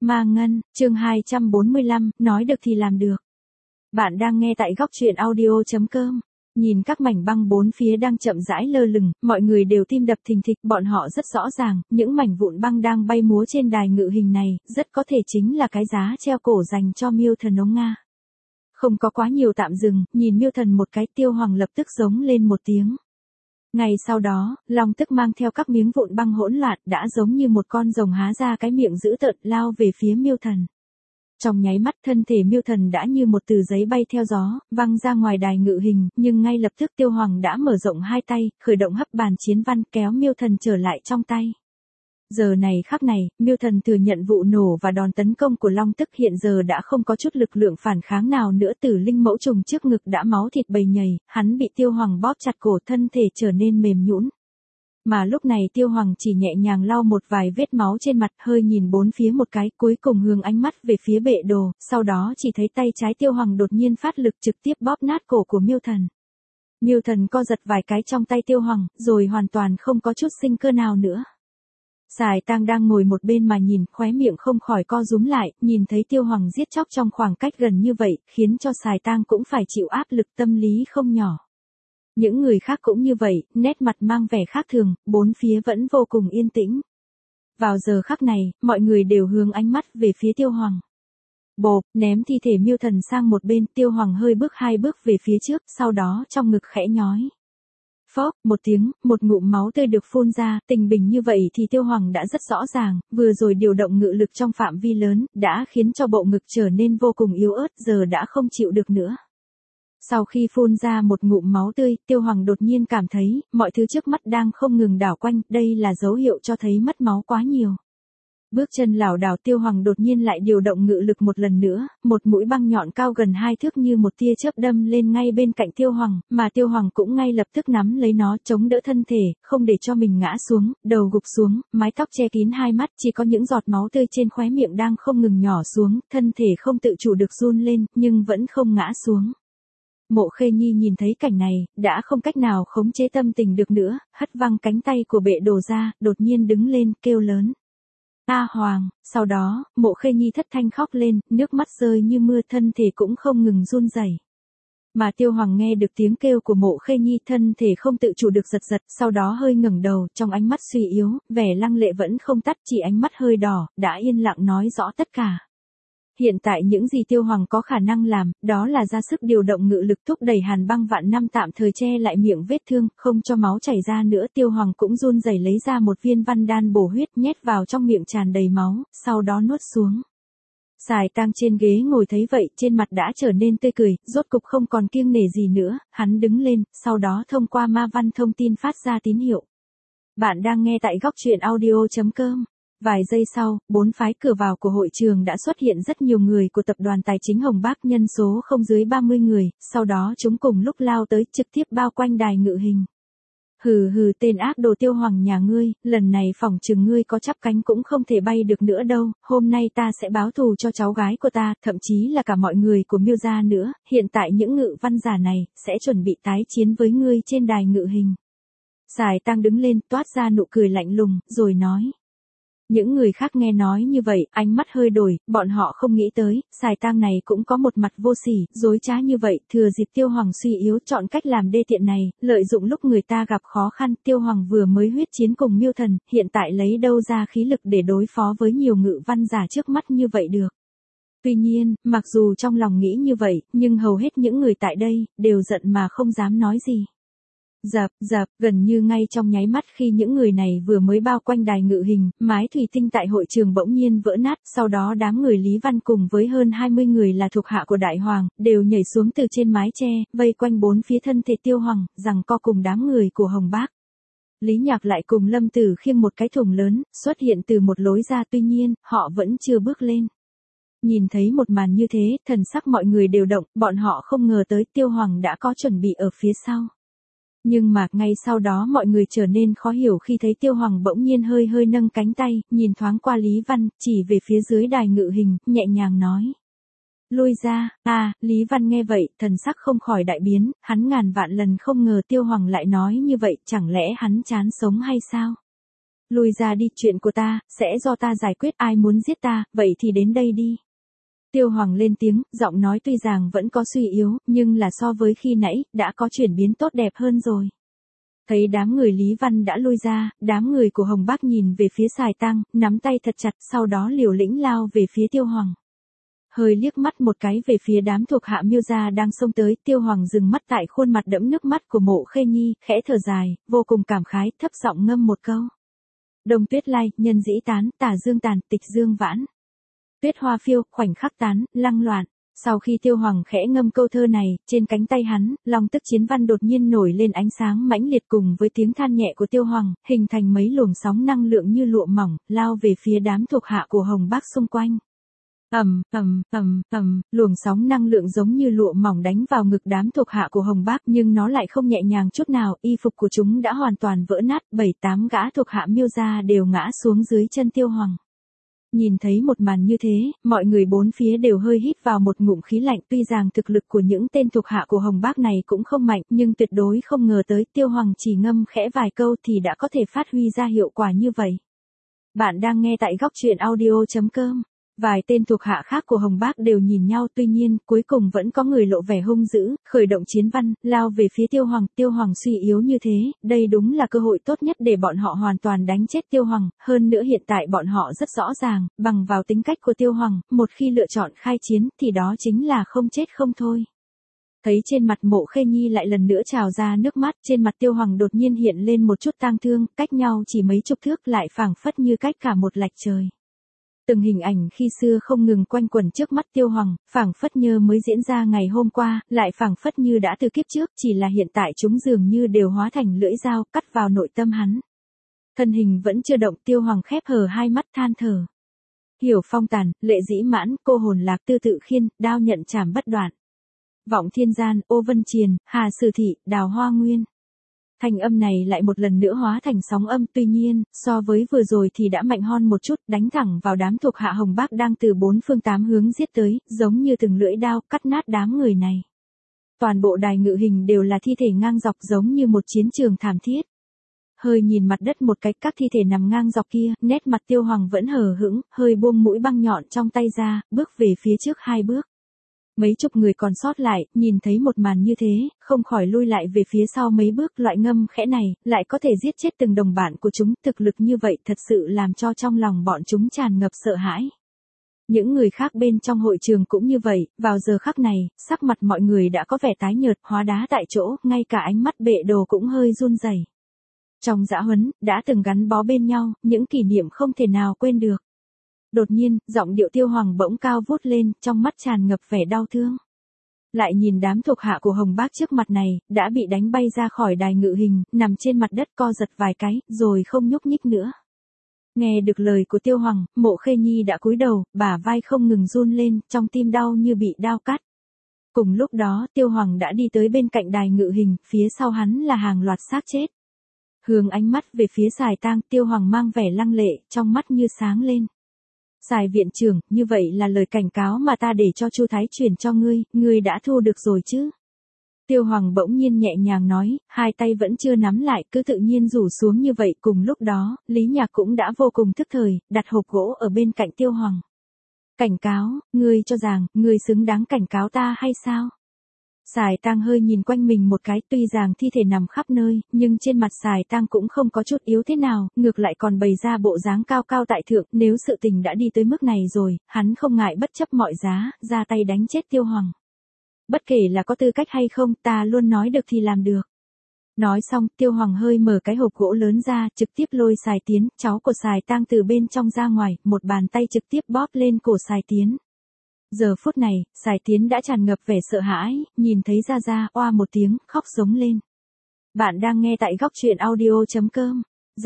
Ma Ngân, chương 245, nói được thì làm được. Bạn đang nghe tại góc truyện audio.com. Nhìn các mảnh băng bốn phía đang chậm rãi lơ lửng, mọi người đều tim đập thình thịch, bọn họ rất rõ ràng, những mảnh vụn băng đang bay múa trên đài ngự hình này, rất có thể chính là cái giá treo cổ dành cho Miêu Thần ống Nga. Không có quá nhiều tạm dừng, nhìn Miêu Thần một cái, Tiêu Hoàng lập tức giống lên một tiếng. Ngay sau đó, long tức mang theo các miếng vụn băng hỗn loạn, đã giống như một con rồng há ra cái miệng dữ tợn lao về phía Miêu Thần. Trong nháy mắt thân thể Miêu Thần đã như một tờ giấy bay theo gió, văng ra ngoài đài ngự hình, nhưng ngay lập tức Tiêu Hoàng đã mở rộng hai tay, khởi động hấp bàn chiến văn kéo Miêu Thần trở lại trong tay. Giờ này khắc này, Miêu Thần thừa nhận vụ nổ và đòn tấn công của long tức, hiện giờ đã không có chút lực lượng phản kháng nào nữa. Tử linh mẫu trùng trước ngực đã máu thịt bầy nhầy, hắn bị Tiêu Hoàng bóp chặt cổ, thân thể trở nên mềm nhũn. Mà lúc này Tiêu Hoàng chỉ nhẹ nhàng lau một vài vết máu trên mặt, hơi nhìn bốn phía một cái, cuối cùng hướng ánh mắt về phía bệ đồ, sau đó chỉ thấy tay trái Tiêu Hoàng đột nhiên phát lực trực tiếp bóp nát cổ của Miêu Thần. Miêu Thần co giật vài cái trong tay Tiêu Hoàng, rồi hoàn toàn không có chút sinh cơ nào nữa. Sài Tang đang ngồi một bên mà nhìn, khóe miệng không khỏi co rúm lại, nhìn thấy Tiêu Hoàng giết chóc trong khoảng cách gần như vậy, khiến cho Sài Tang cũng phải chịu áp lực tâm lý không nhỏ. Những người khác cũng như vậy, nét mặt mang vẻ khác thường, bốn phía vẫn vô cùng yên tĩnh. Vào giờ khắc này, mọi người đều hướng ánh mắt về phía Tiêu Hoàng. Bộp, ném thi thể Miêu Thần sang một bên, Tiêu Hoàng hơi bước hai bước về phía trước, sau đó trong ngực khẽ nhói. Phốc, một tiếng, một ngụm máu tươi được phun ra, tình bình như vậy thì Tiêu Hoàng đã rất rõ ràng, vừa rồi điều động ngự lực trong phạm vi lớn, đã khiến cho bộ ngực trở nên vô cùng yếu ớt, giờ đã không chịu được nữa. Sau khi phun ra một ngụm máu tươi, Tiêu Hoàng đột nhiên cảm thấy, mọi thứ trước mắt đang không ngừng đảo quanh, đây là dấu hiệu cho thấy mất máu quá nhiều. Bước chân lảo đảo, Tiêu Hoàng đột nhiên lại điều động ngự lực một lần nữa, một mũi băng nhọn cao gần 2 thước như một tia chớp đâm lên ngay bên cạnh Tiêu Hoàng, mà Tiêu Hoàng cũng ngay lập tức nắm lấy nó, chống đỡ thân thể, không để cho mình ngã xuống, đầu gục xuống, mái tóc che kín hai mắt, chỉ có những giọt máu tươi trên khóe miệng đang không ngừng nhỏ xuống, thân thể không tự chủ được run lên, nhưng vẫn không ngã xuống. Mộ Khê Nhi nhìn thấy cảnh này, đã không cách nào khống chế tâm tình được nữa, hất văng cánh tay của bệ đồ ra, đột nhiên đứng lên, kêu lớn. A Hoàng, sau đó, Mộ Khê Nhi thất thanh khóc lên, nước mắt rơi như mưa, thân thể cũng không ngừng run rẩy. Mà Tiêu Hoàng nghe được tiếng kêu của Mộ Khê Nhi, thân thể không tự chủ được giật giật, sau đó hơi ngẩng đầu, trong ánh mắt suy yếu, vẻ lăng lệ vẫn không tắt, chỉ ánh mắt hơi đỏ, đã yên lặng nói rõ tất cả. Hiện tại những gì Tiêu Hoàng có khả năng làm, đó là ra sức điều động ngự lực thúc đẩy Hàn Băng Vạn Năm tạm thời che lại miệng vết thương, không cho máu chảy ra nữa. Tiêu Hoàng cũng run rẩy lấy ra một viên văn đan bổ huyết nhét vào trong miệng tràn đầy máu, sau đó nuốt xuống. Sài Tang trên ghế ngồi thấy vậy, trên mặt đã trở nên tươi cười, rốt cục không còn kiêng nể gì nữa, hắn đứng lên, sau đó thông qua ma văn thông tin phát ra tín hiệu. Bạn đang nghe tại góc truyện audio.com. Vài giây sau, bốn phái cửa vào của hội trường đã xuất hiện rất nhiều người của tập đoàn tài chính Hồng Bác, nhân số không dưới 30 người, sau đó chúng cùng lúc lao tới, trực tiếp bao quanh đài ngự hình. Hừ hừ, tên ác đồ Tiêu Hoàng nhà ngươi, lần này phỏng chừng ngươi có chắp cánh cũng không thể bay được nữa đâu, hôm nay ta sẽ báo thù cho cháu gái của ta, thậm chí là cả mọi người của Miêu gia nữa, hiện tại những ngự văn giả này, sẽ chuẩn bị tái chiến với ngươi trên đài ngự hình. Sài Tang đứng lên, toát ra nụ cười lạnh lùng, rồi nói. Những người khác nghe nói như vậy, ánh mắt hơi đổi, bọn họ không nghĩ tới, Sài Tang này cũng có một mặt vô sỉ, dối trá như vậy, thừa dịp Tiêu Hoàng suy yếu chọn cách làm đê tiện này, lợi dụng lúc người ta gặp khó khăn. Tiêu Hoàng vừa mới huyết chiến cùng Miêu Thần, hiện tại lấy đâu ra khí lực để đối phó với nhiều ngự văn giả trước mắt như vậy được. Tuy nhiên, mặc dù trong lòng nghĩ như vậy, nhưng hầu hết những người tại đây, đều giận mà không dám nói gì. Dập, gần như ngay trong nháy mắt khi những người này vừa mới bao quanh đài ngự hình, mái thủy tinh tại hội trường bỗng nhiên vỡ nát, sau đó đám người Lý Văn cùng với hơn 20 người là thuộc hạ của Đại Hoàng, đều nhảy xuống từ trên mái che, vây quanh bốn phía thân thể Tiêu Hoàng, giằng co cùng đám người của Hồng Bác. Lý Nhạc lại cùng Lâm Tử khiêng một cái thùng lớn, xuất hiện từ một lối ra, tuy nhiên, họ vẫn chưa bước lên. Nhìn thấy một màn như thế, thần sắc mọi người đều động, bọn họ không ngờ tới Tiêu Hoàng đã có chuẩn bị ở phía sau. Nhưng mà, ngay sau đó mọi người trở nên khó hiểu khi thấy Tiêu Hoàng bỗng nhiên hơi nâng cánh tay, nhìn thoáng qua Lý Văn, chỉ về phía dưới đài ngự hình, nhẹ nhàng nói. Lui ra, Lý Văn nghe vậy, thần sắc không khỏi đại biến, hắn ngàn vạn lần không ngờ Tiêu Hoàng lại nói như vậy, chẳng lẽ hắn chán sống hay sao? lui ra đi, chuyện của ta, sẽ do ta giải quyết, ai muốn giết ta, vậy thì đến đây đi. Tiêu Hoàng lên tiếng, giọng nói tuy rằng vẫn có suy yếu, nhưng là so với khi nãy, đã có chuyển biến tốt đẹp hơn rồi. Thấy đám người Lý Văn đã lui ra, đám người của Hồng Bác nhìn về phía Sài Tăng, nắm tay thật chặt, sau đó liều lĩnh lao về phía Tiêu Hoàng. Hơi liếc mắt một cái về phía đám thuộc hạ Miêu gia đang xông tới, Tiêu Hoàng dừng mắt tại khuôn mặt đẫm nước mắt của Mộ Khê Nhi, khẽ thở dài, vô cùng cảm khái, thấp giọng ngâm một câu. Đông tuyết lai, nhân dĩ tán, tả dương tàn, tịch dương vãn. Tuyết hoa phiêu, khoảnh khắc tán, lăng loạn. Sau khi Tiêu Hoàng khẽ ngâm câu thơ này, trên cánh tay hắn, long tức chiến văn đột nhiên nổi lên ánh sáng mãnh liệt cùng với tiếng than nhẹ của Tiêu Hoàng, hình thành mấy luồng sóng năng lượng như lụa mỏng, lao về phía đám thuộc hạ của Hồng Bác xung quanh. Luồng sóng năng lượng giống như lụa mỏng đánh vào ngực đám thuộc hạ của Hồng Bác, nhưng nó lại không nhẹ nhàng chút nào, y phục của chúng đã hoàn toàn vỡ nát, 7-8 gã thuộc hạ Miêu gia đều ngã xuống dưới chân Tiêu Hoàng. Nhìn thấy một màn như thế, mọi người bốn phía đều hơi hít vào một ngụm khí lạnh, tuy rằng thực lực của những tên thuộc hạ của Hồng Bác này cũng không mạnh, nhưng tuyệt đối không ngờ tới Tiêu Hoàng chỉ ngâm khẽ vài câu thì đã có thể phát huy ra hiệu quả như vậy. Bạn đang nghe tại góc truyện audio.com. Vài tên thuộc hạ khác của Hồng Bác đều nhìn nhau, tuy nhiên, cuối cùng vẫn có người lộ vẻ hung dữ, khởi động chiến văn, lao về phía Tiêu Hoàng. Tiêu Hoàng suy yếu như thế, đây đúng là cơ hội tốt nhất để bọn họ hoàn toàn đánh chết Tiêu Hoàng, hơn nữa hiện tại bọn họ rất rõ ràng, bằng vào tính cách của Tiêu Hoàng, một khi lựa chọn khai chiến thì đó chính là không chết không thôi. Thấy trên mặt Mộ Khê Nhi lại lần nữa trào ra nước mắt, trên mặt Tiêu Hoàng đột nhiên hiện lên một chút tang thương, cách nhau chỉ mấy chục thước lại phảng phất như cách cả một lạch trời. Từng hình ảnh khi xưa không ngừng quanh quẩn trước mắt Tiêu Hoàng, phảng phất như mới diễn ra ngày hôm qua, lại phảng phất như đã từ kiếp trước, chỉ là hiện tại chúng dường như đều hóa thành lưỡi dao, cắt vào nội tâm hắn. Thân hình vẫn chưa động, Tiêu Hoàng khép hờ hai mắt than thở. Hiểu phong tàn, lệ dĩ mãn, cô hồn lạc tư tự khiên, đao nhận chảm bất đoạn. Vọng thiên gian, ô vân triền, hà sử thị, đào hoa nguyên. Thanh âm này lại một lần nữa hóa thành sóng âm, tuy nhiên, so với vừa rồi thì đã mạnh hơn một chút, đánh thẳng vào đám thuộc hạ Hồng Bác đang từ 4 phương 8 hướng giết tới, giống như từng lưỡi đao, cắt nát đám người này. Toàn bộ đài ngự hình đều là thi thể ngang dọc giống như một chiến trường thảm thiết. Hơi nhìn mặt đất một cái, các thi thể nằm ngang dọc kia, nét mặt Tiêu Hoàng vẫn hờ hững, hơi buông mũi băng nhọn trong tay ra, bước về phía trước 2 bước. Mấy chục người còn sót lại, nhìn thấy một màn như thế, không khỏi lui lại về phía sau mấy bước, loại ngâm khẽ này, lại có thể giết chết từng đồng bạn của chúng, thực lực như vậy thật sự làm cho trong lòng bọn chúng tràn ngập sợ hãi. Những người khác bên trong hội trường cũng như vậy, vào giờ khắc này, sắc mặt mọi người đã có vẻ tái nhợt, hóa đá tại chỗ, ngay cả ánh mắt bệ đồ cũng hơi run rẩy. Trong dã huấn, đã từng gắn bó bên nhau, những kỷ niệm không thể nào quên được. Đột nhiên, giọng điệu Tiêu Hoàng bỗng cao vút lên, trong mắt tràn ngập vẻ đau thương. Lại nhìn đám thuộc hạ của Hồng Bác trước mặt này, đã bị đánh bay ra khỏi đài ngự hình, nằm trên mặt đất co giật vài cái, rồi không nhúc nhích nữa. Nghe được lời của Tiêu Hoàng, Mộ Khê Nhi đã cúi đầu, bả vai không ngừng run lên, trong tim đau như bị đao cắt. Cùng lúc đó, Tiêu Hoàng đã đi tới bên cạnh đài ngự hình, phía sau hắn là hàng loạt xác chết. Hướng ánh mắt về phía Sài Tang, Tiêu Hoàng mang vẻ lăng lệ, trong mắt như sáng lên. Sài viện trưởng, như vậy là lời cảnh cáo mà ta để cho Chu Thái truyền cho ngươi đã thu được rồi chứ? Tiêu Hoàng bỗng nhiên nhẹ nhàng nói, hai tay vẫn chưa nắm lại, cứ tự nhiên rủ xuống như vậy. Cùng lúc đó, Lý Nhạc cũng đã vô cùng thức thời, đặt hộp gỗ ở bên cạnh Tiêu Hoàng. Cảnh cáo, ngươi cho rằng, ngươi xứng đáng cảnh cáo ta hay sao? Sài Tang hơi nhìn quanh mình một cái, tuy rằng thi thể nằm khắp nơi, nhưng trên mặt Sài Tang cũng không có chút yếu thế nào, ngược lại còn bày ra bộ dáng cao cao tại thượng, nếu sự tình đã đi tới mức này rồi, hắn không ngại bất chấp mọi giá, ra tay đánh chết Tiêu Hoàng. Bất kể là có tư cách hay không, ta luôn nói được thì làm được. Nói xong, Tiêu Hoàng hơi mở cái hộp gỗ lớn ra, trực tiếp lôi Sài Tiến, cháu của Sài Tang từ bên trong ra ngoài, một bàn tay trực tiếp bóp lên cổ Sài Tiến. Giờ phút này, Sài Tiến đã tràn ngập vẻ sợ hãi, nhìn thấy Gia Gia, oa một tiếng, khóc giống lên. Bạn đang nghe tại góc truyện audio.com.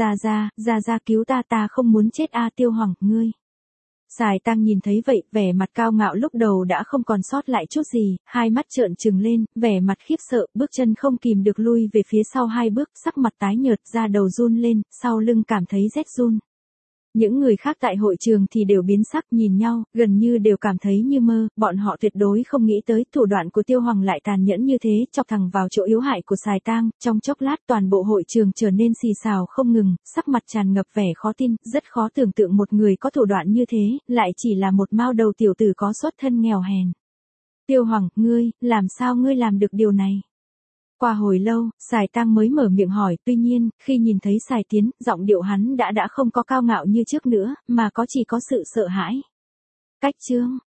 Gia Gia cứu ta, ta không muốn chết a. Tiêu Hoàng, ngươi. Sài Tang nhìn thấy vậy, vẻ mặt cao ngạo lúc đầu đã không còn sót lại chút gì, hai mắt trợn trừng lên, vẻ mặt khiếp sợ, bước chân không kìm được lui về phía sau 2 bước, sắc mặt tái nhợt, da đầu run lên, sau lưng cảm thấy rét run. Những người khác tại hội trường thì đều biến sắc nhìn nhau, gần như đều cảm thấy như mơ, bọn họ tuyệt đối không nghĩ tới thủ đoạn của Tiêu Hoàng lại tàn nhẫn như thế, chọc thẳng vào chỗ yếu hại của Sài Tang. Trong chốc lát toàn bộ hội trường trở nên xì xào không ngừng, sắc mặt tràn ngập vẻ khó tin, rất khó tưởng tượng một người có thủ đoạn như thế, lại chỉ là một mao đầu tiểu tử có xuất thân nghèo hèn. Tiêu Hoàng, ngươi, làm sao ngươi làm được điều này? Qua hồi lâu, Sài Tang mới mở miệng hỏi, tuy nhiên, khi nhìn thấy Sài Tiến, giọng điệu hắn đã không có cao ngạo như trước nữa, mà có chỉ có sự sợ hãi. Cách chương